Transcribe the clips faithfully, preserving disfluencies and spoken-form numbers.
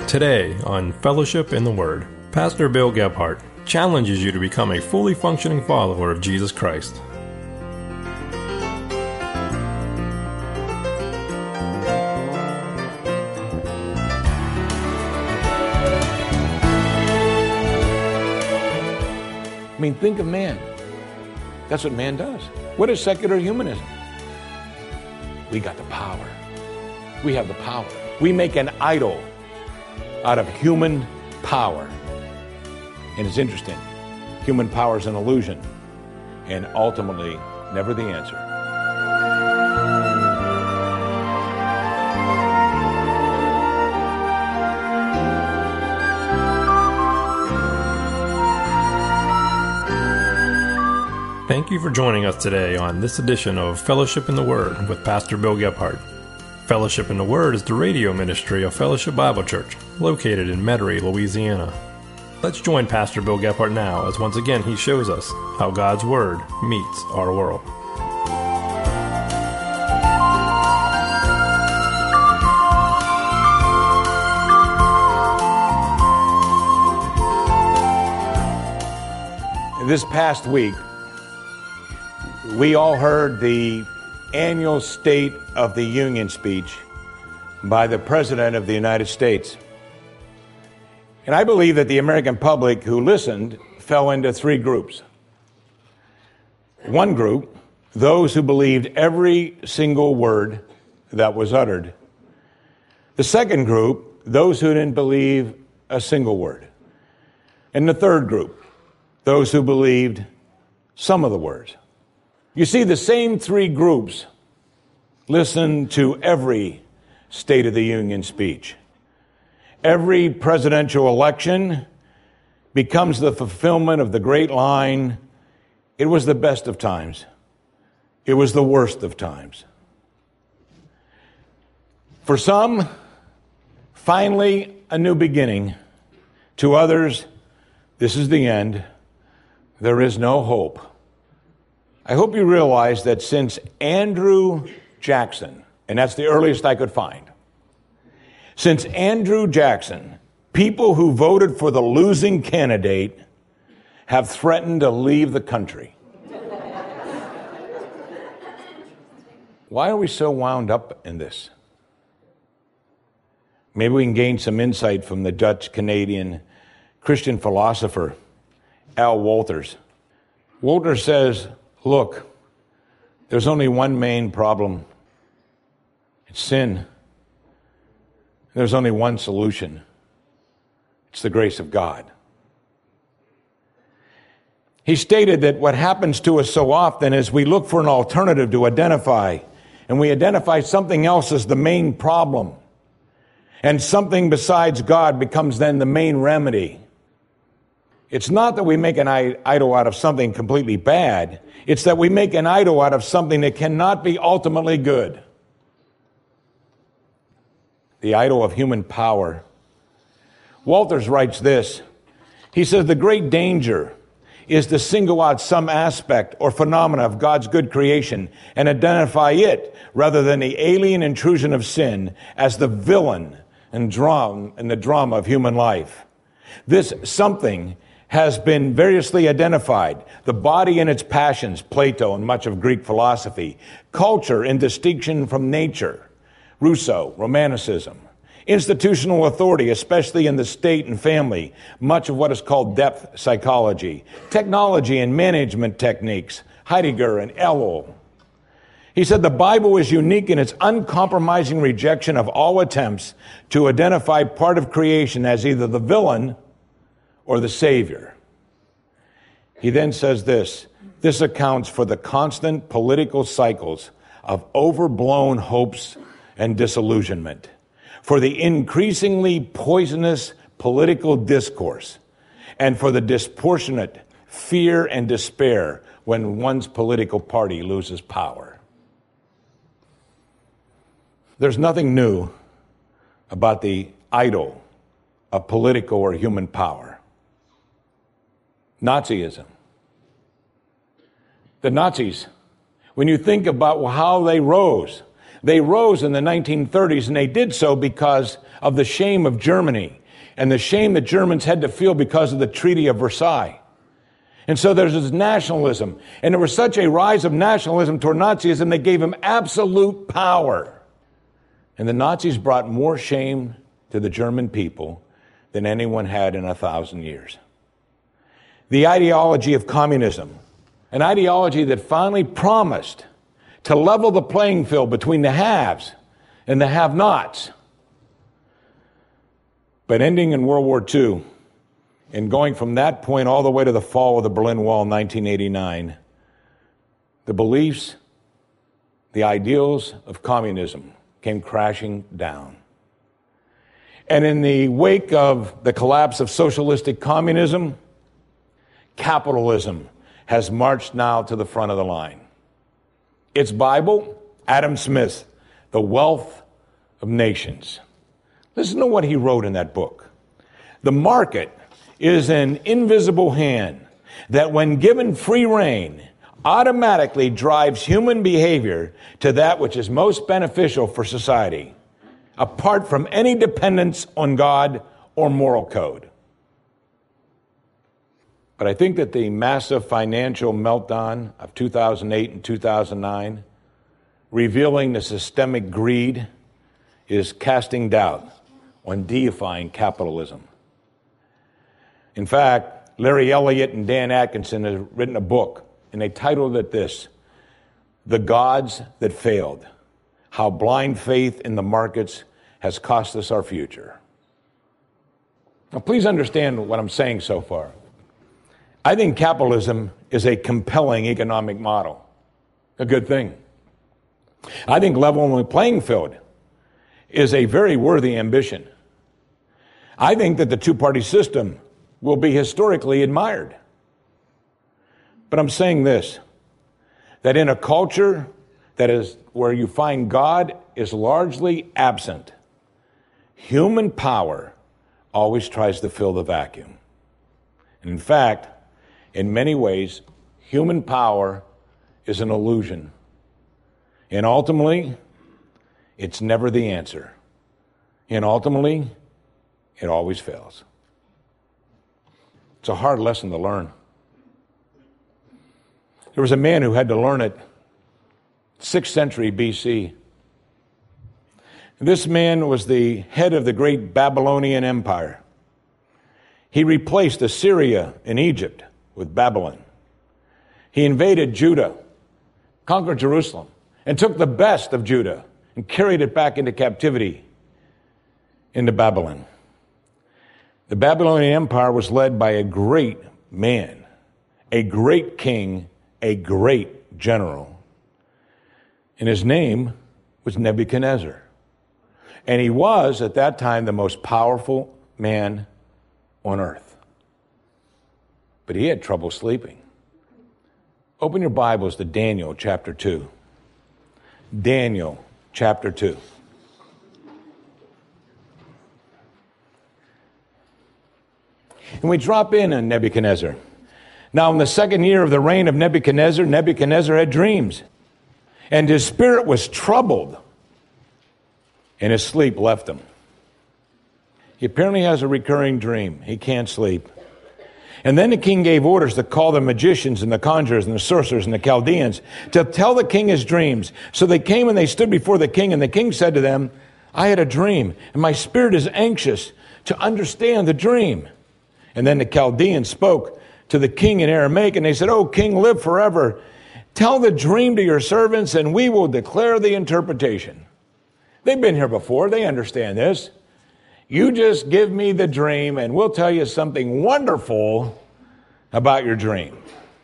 Today on Fellowship in the Word, Pastor Bill Gebhardt challenges you to become a fully functioning follower of Jesus Christ. I mean, think of man. That's what man does. What is secular humanism? We got the power. We have the power. We make an idol out of human power. And it's interesting. Human power is an illusion and ultimately never the answer. Thank you for joining us today on this edition of Fellowship in the Word with Pastor Bill Gebhardt. Fellowship in the Word is the radio ministry of Fellowship Bible Church, located in Metairie, Louisiana. Let's join Pastor Bill Gebhardt now as once again he shows us how God's Word meets our world. This past week, we all heard the annual State of the Union speech by the President of the United States. And I believe that the American public who listened fell into three groups. One group, those who believed every single word that was uttered. The second group, those who didn't believe a single word. And the third group, those who believed some of the words. You see, the same three groups listen to every State of the Union speech. Every presidential election becomes the fulfillment of the great line, it was the best of times. It was the worst of times. For some, finally a new beginning. To others, this is the end. There is no hope. I hope you realize that since Andrew Jackson, and that's the earliest I could find, since Andrew Jackson, people who voted for the losing candidate have threatened to leave the country. Why are we so wound up in this? Maybe we can gain some insight from the Dutch-Canadian Christian philosopher, Al Wolters. Wolters says, look, there's only one main problem. It's sin. There's only one solution. It's the grace of God. He stated that what happens to us so often is we look for an alternative to identify, and we identify something else as the main problem. And something besides God becomes then the main remedy. It's not that we make an idol out of something completely bad. It's that we make an idol out of something that cannot be ultimately good. The idol of human power. Wolters writes this. He says, the great danger is to single out some aspect or phenomena of God's good creation and identify it rather than the alien intrusion of sin as the villain and drama in the drama of human life. This something has been variously identified. The body and its passions, Plato and much of Greek philosophy. Culture in distinction from nature, Rousseau, Romanticism. Institutional authority, especially in the state and family, much of what is called depth psychology. Technology and management techniques, Heidegger and Ellul. He said the Bible is unique in its uncompromising rejection of all attempts to identify part of creation as either the villain or the Savior. He then says this, this accounts for the constant political cycles of overblown hopes and disillusionment, for the increasingly poisonous political discourse, and for the disproportionate fear and despair when one's political party loses power. There's nothing new about the idol of political or human power. Nazism. The Nazis, when you think about how they rose, They rose in the nineteen thirties, and they did so because of the shame of Germany and the shame that Germans had to feel because of the Treaty of Versailles. And so there's this nationalism. And there was such a rise of nationalism toward Nazism, they gave him absolute power. And the Nazis brought more shame to the German people than anyone had in a thousand years. The ideology of communism, an ideology that finally promised to level the playing field between the haves and the have-nots. But ending in World War Two, and going from that point all the way to the fall of the Berlin Wall in nineteen eighty-nine, the beliefs, the ideals of communism came crashing down. And in the wake of the collapse of socialistic communism, capitalism has marched now to the front of the line. Its Bible, Adam Smith, The Wealth of Nations. Listen to what he wrote in that book. The market is an invisible hand that, when given free rein, automatically drives human behavior to that which is most beneficial for society, apart from any dependence on God or moral code. But I think that the massive financial meltdown of two thousand eight and two thousand nine, revealing the systemic greed, is casting doubt on deifying capitalism. In fact, Larry Elliott and Dan Atkinson have written a book, and they titled it this, The Gods That Failed, How Blind Faith in the Markets Has Cost Us Our Future. Now, please understand what I'm saying so far. I think capitalism is a compelling economic model, a good thing. I think leveling the playing field is a very worthy ambition. I think that the two-party system will be historically admired. But I'm saying this, that in a culture that is where you find God is largely absent, human power always tries to fill the vacuum. And in fact, in many ways, human power is an illusion. And ultimately, it's never the answer. And ultimately, it always fails. It's a hard lesson to learn. There was a man who had to learn it sixth century B C. This man was the head of the great Babylonian Empire. He replaced Assyria and Egypt with Babylon. He invaded Judah, conquered Jerusalem, and took the best of Judah and carried it back into captivity into Babylon. The Babylonian Empire was led by a great man, a great king, a great general. And his name was Nebuchadnezzar. And he was, at that time, the most powerful man on earth. But he had trouble sleeping. Open your Bibles to Daniel chapter two. Daniel chapter two. And we drop in on Nebuchadnezzar. Now, in the second year of the reign of Nebuchadnezzar, Nebuchadnezzar had dreams, and his spirit was troubled, and his sleep left him. He apparently has a recurring dream. He can't sleep. And then the king gave orders to call the magicians and the conjurers and the sorcerers and the Chaldeans to tell the king his dreams. So they came and they stood before the king, and the king said to them, I had a dream, and my spirit is anxious to understand the dream. And then the Chaldeans spoke to the king in Aramaic, and they said, Oh, king, live forever. Tell the dream to your servants, and we will declare the interpretation. They've been here before. They understand this. You just give me the dream, and we'll tell you something wonderful about your dream.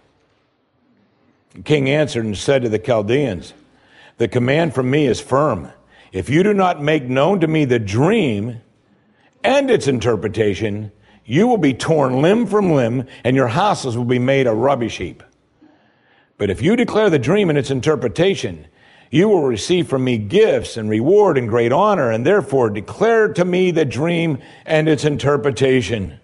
The king answered and said to the Chaldeans, The command from me is firm. If you do not make known to me the dream and its interpretation, you will be torn limb from limb, and your houses will be made a rubbish heap. But if you declare the dream and its interpretation, you will receive from me gifts and reward and great honor, and therefore declare to me the dream and its interpretation.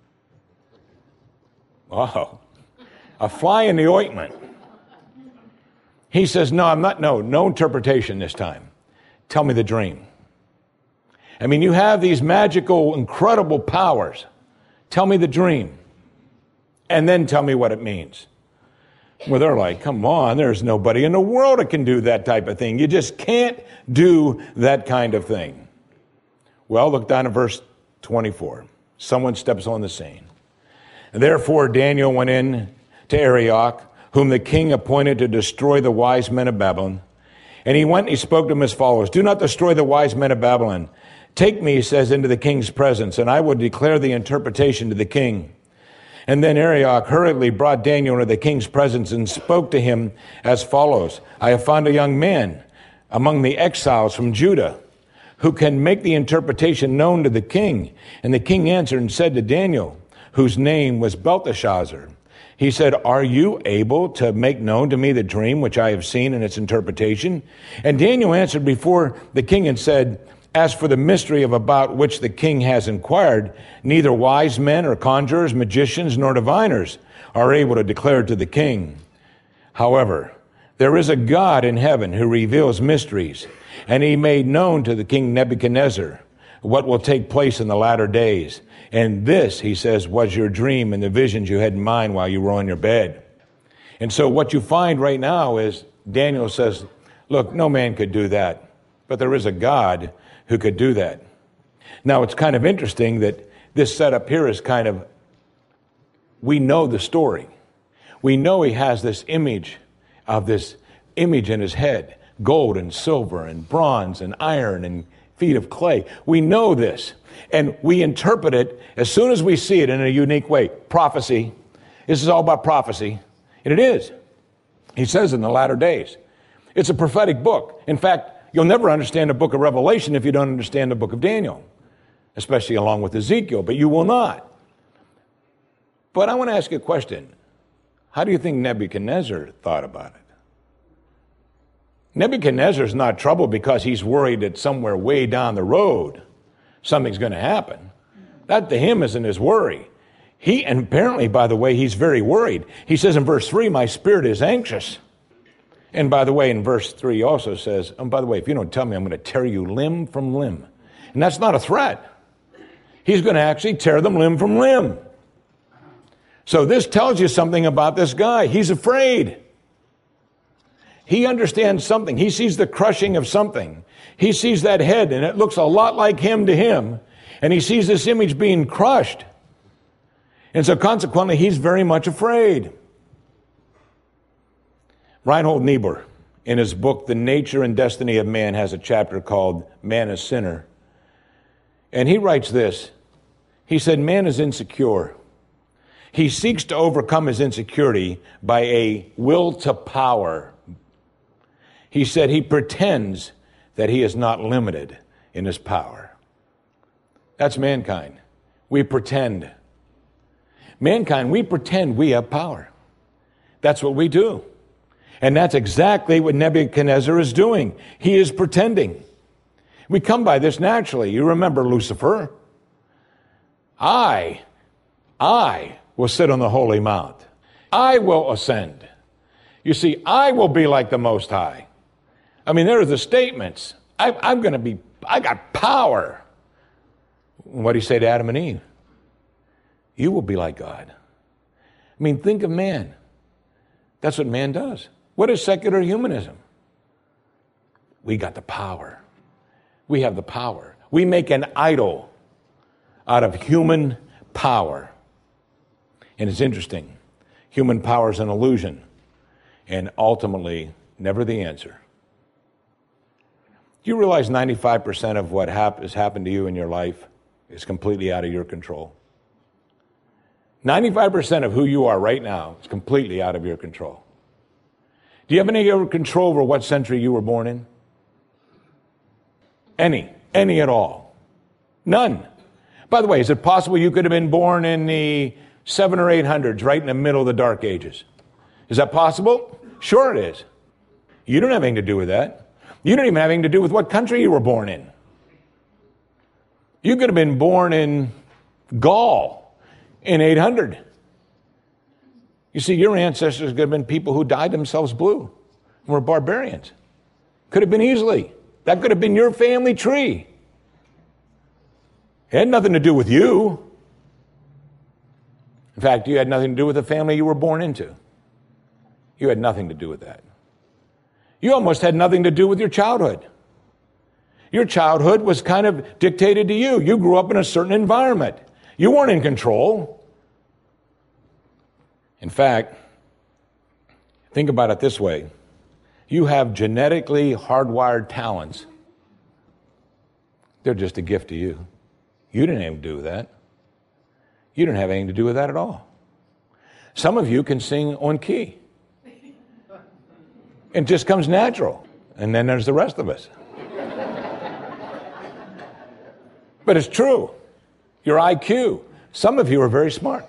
Wow. A fly in the ointment. He says, no, I'm not, no, no interpretation this time. Tell me the dream. I mean, you have these magical, incredible powers. Tell me the dream. And then tell me what it means. Well, they're like, come on, there's nobody in the world that can do that type of thing. You just can't do that kind of thing. Well, look down at verse twenty-four. Someone steps on the scene. And therefore Daniel went in to Arioch, whom the king appointed to destroy the wise men of Babylon. And he went and he spoke to them as follows. Do not destroy the wise men of Babylon. Take me, he says, into the king's presence, and I will declare the interpretation to the king. And then Arioch hurriedly brought Daniel into the king's presence and spoke to him as follows. I have found a young man among the exiles from Judah who can make the interpretation known to the king. And the king answered and said to Daniel, whose name was Belteshazzar, he said, are you able to make known to me the dream which I have seen and its interpretation? And Daniel answered before the king and said, as for the mystery of about which the king has inquired, neither wise men or conjurers, magicians, nor diviners are able to declare it to the king. However, there is a God in heaven who reveals mysteries, and he made known to the king Nebuchadnezzar what will take place in the latter days. And this, he says, was your dream and the visions you had in mind while you were on your bed. And so what you find right now is Daniel says, look, no man could do that, but there is a God who could do that. Now, it's kind of interesting that this setup here is kind of, we know the story. We know he has this image of this image in his head, gold and silver and bronze and iron and feet of clay. We know this, and we interpret it as soon as we see it in a unique way. Prophecy. This is all about prophecy, and it is. He says in the latter days. It's a prophetic book. In fact, you'll never understand the book of Revelation if you don't understand the book of Daniel, especially along with Ezekiel, but you will not. But I want to ask you a question. How do you think Nebuchadnezzar thought about it? Nebuchadnezzar's not troubled because he's worried that somewhere way down the road something's going to happen. That to him isn't his worry. He, and apparently, by the way, he's very worried. He says in verse three, my spirit is anxious. And by the way, in verse three also says, and by the way, if you don't tell me, I'm going to tear you limb from limb. And that's not a threat. He's going to actually tear them limb from limb. So this tells you something about this guy. He's afraid. He understands something. He sees the crushing of something. He sees that head, and it looks a lot like him to him. And he sees this image being crushed. And so consequently, he's very much afraid. Reinhold Niebuhr, in his book, The Nature and Destiny of Man, has a chapter called Man a Sinner. And he writes this. He said, man is insecure. He seeks to overcome his insecurity by a will to power. He said he pretends that he is not limited in his power. That's mankind. We pretend. Mankind, we pretend we have power. That's what we do. And that's exactly what Nebuchadnezzar is doing. He is pretending. We come by this naturally. You remember Lucifer. I, I will sit on the holy mount. I will ascend. You see, I will be like the Most High. I mean, there are the statements. I, I'm going to be, I got power. What did he say to Adam and Eve? You will be like God. I mean, think of man. That's what man does. What is secular humanism? We got the power. We have the power. We make an idol out of human power. And it's interesting. Human power is an illusion and ultimately never the answer. Do you realize ninety-five percent of what hap- has happened to you in your life is completely out of your control? ninety-five percent of who you are right now is completely out of your control. Do you have any control over what century you were born in? Any. Any at all. None. By the way, is it possible you could have been born in the seven or eight hundreds, right in the middle of the Dark Ages? Is that possible? Sure it is. You don't have anything to do with that. You don't even have anything to do with what country you were born in. You could have been born in Gaul in eight hundred. You see, your ancestors could have been people who dyed themselves blue and were barbarians. Could have been easily. That could have been your family tree. It had nothing to do with you. In fact, you had nothing to do with the family you were born into. You had nothing to do with that. You almost had nothing to do with your childhood. Your childhood was kind of dictated to you. You grew up in a certain environment. You weren't in control. In fact, think about it this way. You have genetically hardwired talents. They're just a gift to you. You didn't have anything to do with that. You didn't have anything to do with that at all. Some of you can sing on key. It just comes natural. And then there's the rest of us. But it's true. Your I Q. Some of you are very smart.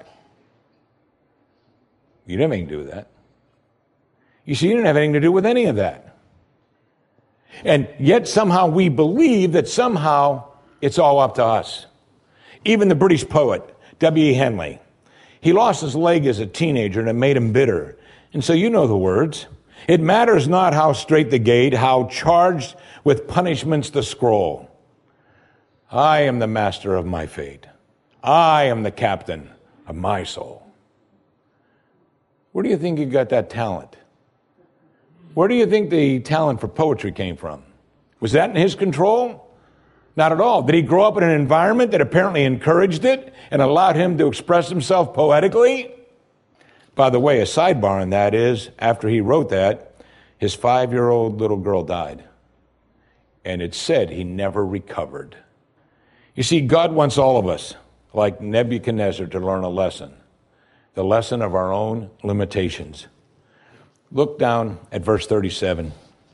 You didn't have anything to do with that. You see, you didn't have anything to do with any of that. And yet somehow we believe that somehow it's all up to us. Even the British poet, W E Henley, he lost his leg as a teenager and it made him bitter. And so you know the words. It matters not how straight the gate, how charged with punishments the scroll. I am the master of my fate. I am the captain of my soul. Where do you think he got that talent? Where do you think the talent for poetry came from? Was that in his control? Not at all. Did he grow up in an environment that apparently encouraged it and allowed him to express himself poetically? By the way, a sidebar on that is, after he wrote that, his five-year-old little girl died. And it said he never recovered. You see, God wants all of us, like Nebuchadnezzar, to learn a lesson. The lesson of our own limitations. Look down at verse thirty-seven.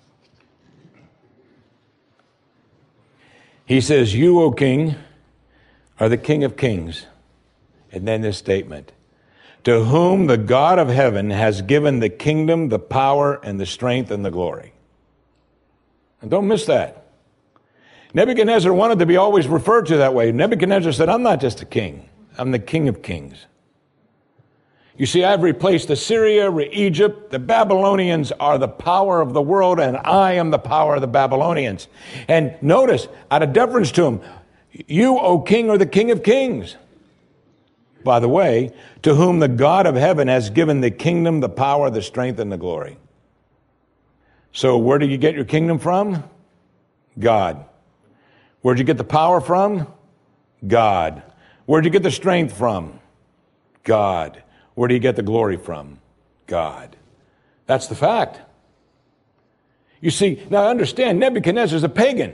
He says, you, O king, are the King of kings. And then this statement. To whom the God of heaven has given the kingdom, the power, and the strength, and the glory. And don't miss that. Nebuchadnezzar wanted to be always referred to that way. Nebuchadnezzar said, I'm not just a king. I'm the King of kings. You see, I've replaced Assyria, Egypt. The Babylonians are the power of the world, and I am the power of the Babylonians. And notice, out of deference to him, you, O king, are the King of kings. By the way, to whom the God of heaven has given the kingdom, the power, the strength, and the glory. So where do you get your kingdom from? God. Where'd you get the power from? God. Where'd you get the strength from? God. Where do you get the glory from? God. That's the fact. You see, now understand, Nebuchadnezzar's a pagan.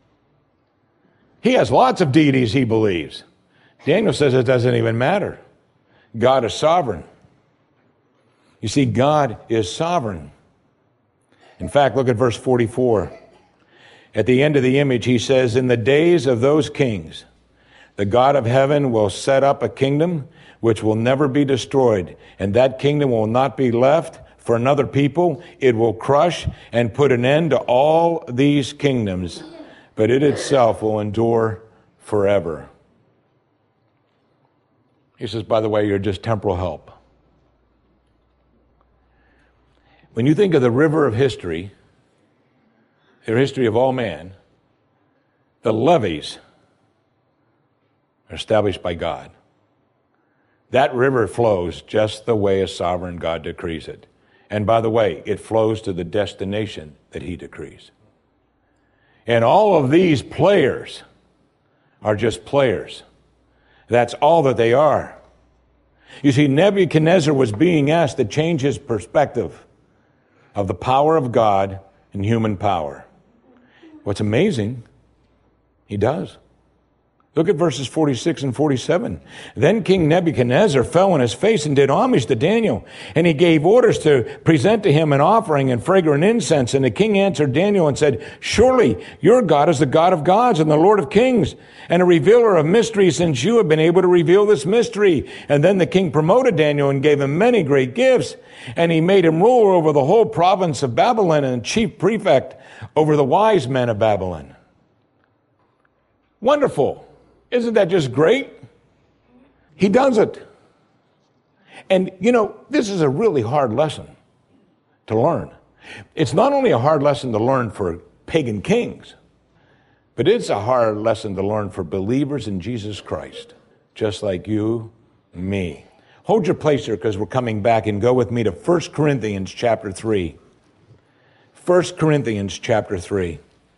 He has lots of deities he believes. Daniel says it doesn't even matter. God is sovereign. You see, God is sovereign. In fact, look at verse forty-four. At the end of the image, he says, in the days of those kings, the God of heaven will set up a kingdom which will never be destroyed, and that kingdom will not be left for another people. It will crush and put an end to all these kingdoms, but it itself will endure forever. He says, by the way, you're just temporal help. When you think of the river of history, the history of all man, the levees are established by God. That river flows just the way a sovereign God decrees it. And by the way, it flows to the destination that he decrees. And all of these players are just players. That's all that they are. You see, Nebuchadnezzar was being asked to change his perspective of the power of God and human power. What's amazing, he does. Look at verses forty-six and forty-seven. Then King Nebuchadnezzar fell on his face and did homage to Daniel. And he gave orders to present to him an offering and fragrant incense. And the king answered Daniel and said, surely your God is the God of gods and the Lord of kings and a revealer of mysteries, since you have been able to reveal this mystery. And then the king promoted Daniel and gave him many great gifts. And he made him ruler over the whole province of Babylon and chief prefect over the wise men of Babylon. Wonderful. Isn't that just great? He does it. And, you know, this is a really hard lesson to learn. It's not only a hard lesson to learn for pagan kings. But it's a hard lesson to learn for believers in Jesus Christ, just like you and me. Hold your place here because we're coming back, and go with me to First Corinthians chapter three. First Corinthians chapter three.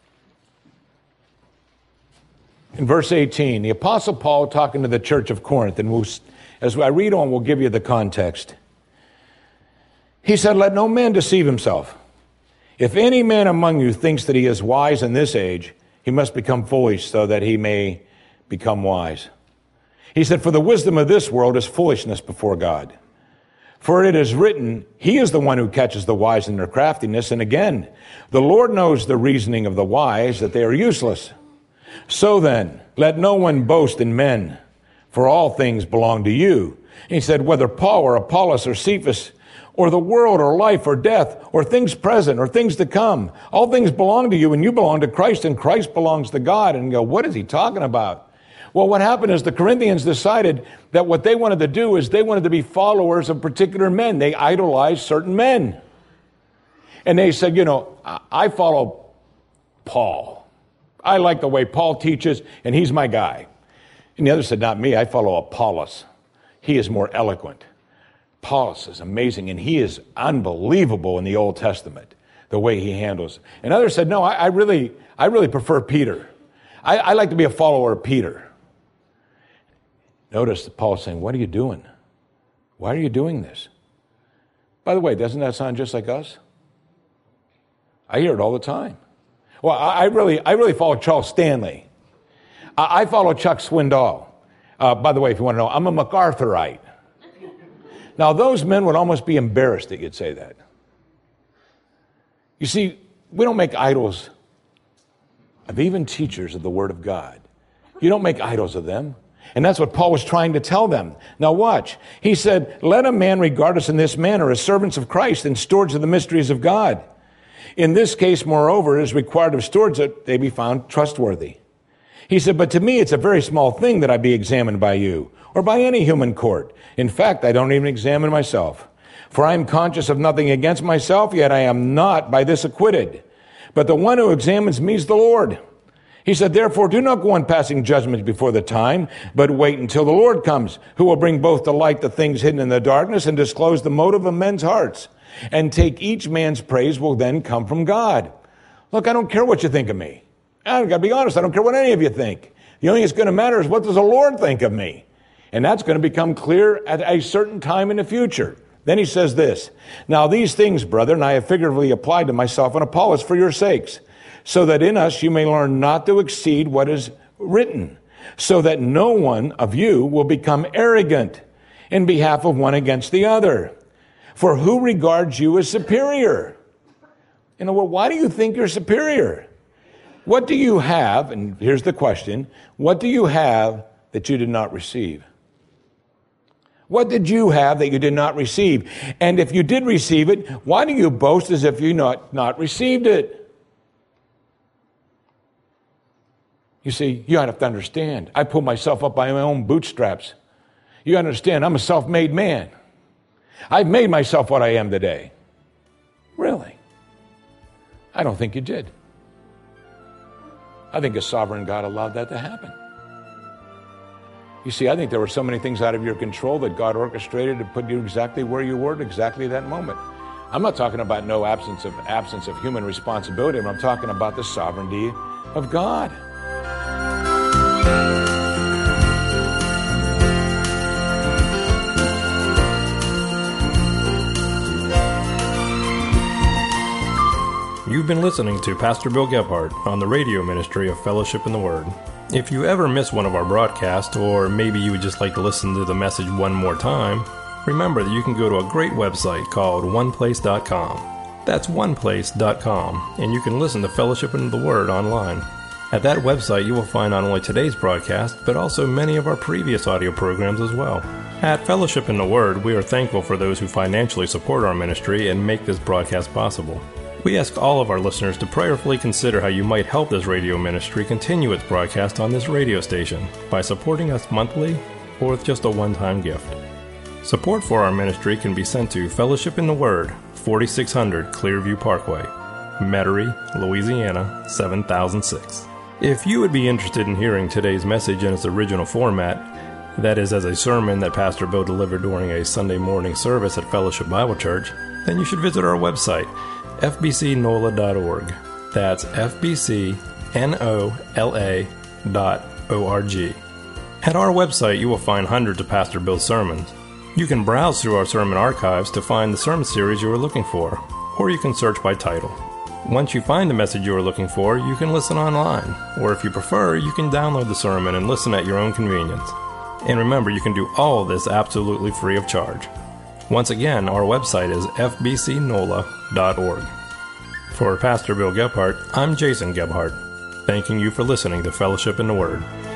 In verse eighteen, the Apostle Paul talking to the church of Corinth, and we'll, as I read on, we'll give you the context. He said, "Let no man deceive himself. If any man among you thinks that he is wise in this age, he must become foolish so that he may become wise." He said, "For the wisdom of this world is foolishness before God. For it is written, he is the one who catches the wise in their craftiness. And again, the Lord knows the reasoning of the wise, that they are useless. So then, let no one boast in men, for all things belong to you." And he said, "Whether Paul or Apollos or Cephas, or the world or life or death, or things present or things to come, all things belong to you, and you belong to Christ, and Christ belongs to God." And you go, what is he talking about? Well, what happened is the Corinthians decided that what they wanted to do is they wanted to be followers of particular men. They idolized certain men. And they said, you know, I follow Paul. I like the way Paul teaches, and he's my guy. And the other said, not me, I follow Apollos. He is more eloquent. Apollos is amazing, and he is unbelievable in the Old Testament, the way he handles. And others said, no, I, I really I really prefer Peter. I, I like to be a follower of Peter. Notice that Paul's saying, what are you doing? Why are you doing this? By the way, doesn't that sound just like us? I hear it all the time. Well, I, I really I really follow Charles Stanley. I, I follow Chuck Swindoll. Uh, by the way, if you want to know, I'm a MacArthurite. Now, those men would almost be embarrassed that you'd say that. You see, we don't make idols of even teachers of the Word of God. You don't make idols of them. And that's what Paul was trying to tell them. Now watch. He said, let a man regard us in this manner as servants of Christ and stewards of the mysteries of God. In this case, moreover, it is required of stewards that they be found trustworthy. He said, but to me it's a very small thing that I be examined by you, or by any human court. In fact, I don't even examine myself. For I am conscious of nothing against myself, yet I am not by this acquitted. But the one who examines me is the Lord. He said, therefore, do not go on passing judgment before the time, but wait until the Lord comes, who will bring both to light the things hidden in the darkness and disclose the motive of men's hearts. And take each man's praise will then come from God. Look, I don't care what you think of me. I've got to be honest, I don't care what any of you think. The only thing that's going to matter is what does the Lord think of me? And that's going to become clear at a certain time in the future. Then he says this, now these things, brethren, I have figuratively applied to myself and Apollos for your sakes, so that in us you may learn not to exceed what is written, so that no one of you will become arrogant in behalf of one against the other. For who regards you as superior? You know, well, why do you think you're superior? What do you have, and here's the question, what do you have that you did not receive? What did you have that you did not receive? And if you did receive it, why do you boast as if you not, not received it? You see, you have to understand, I pull myself up by my own bootstraps. You understand, I'm a self-made man. I've made myself what I am today. Really? I don't think you did. I think a sovereign God allowed that to happen. You see, I think there were so many things out of your control that God orchestrated to put you exactly where you were at exactly that moment. I'm not talking about no absence of absence of human responsibility, but I'm talking about the sovereignty of God. You've been listening to Pastor Bill Gebhardt on the radio ministry of Fellowship in the Word. If you ever miss one of our broadcasts, or maybe you would just like to listen to the message one more time, remember that you can go to a great website called one place dot com. That's one place dot com, and you can listen to Fellowship in the Word online. At that website, you will find not only today's broadcast, but also many of our previous audio programs as well. At Fellowship in the Word, we are thankful for those who financially support our ministry and make this broadcast possible. We ask all of our listeners to prayerfully consider how you might help this radio ministry continue its broadcast on this radio station by supporting us monthly or with just a one-time gift. Support for our ministry can be sent to Fellowship in the Word, forty-six hundred Clearview Parkway. Metairie, Louisiana, seven thousand six. If you would be interested in hearing today's message in its original format, that is as a sermon that Pastor Bill delivered during a Sunday morning service at Fellowship Bible Church, then you should visit our website, f b c nola dot org. That's f b c nola dot org. At our website, you will find hundreds of Pastor Bill's sermons. You can browse through our sermon archives to find the sermon series you are looking for, or you can search by title. Once you find the message you are looking for, you can listen online, or if you prefer, you can download the sermon and listen at your own convenience. And remember, you can do all of this absolutely free of charge. Once again, our website is f b c nola dot org. For Pastor Bill Gebhardt, I'm Jason Gebhardt, thanking you for listening to Fellowship in the Word.